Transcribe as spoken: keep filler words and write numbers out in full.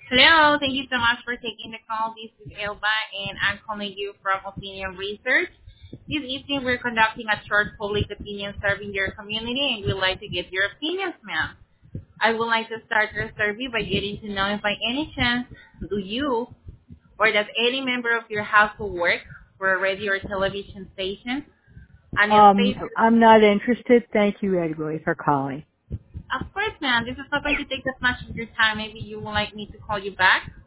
Hello, thank you so much for taking the call. This is Elba, and I'm calling you from Opinion Research. This evening, we're conducting a short public opinion survey in your community, and we'd like to get your opinions, ma'am. I would like to start your survey by getting to know if by any chance do you or does any member of your household work for a radio or television station? And if Um, they, I'm not interested. Thank you anyway for calling. of course, ma'am, this is not going to take that much of your time. Maybe you would like me to call you back.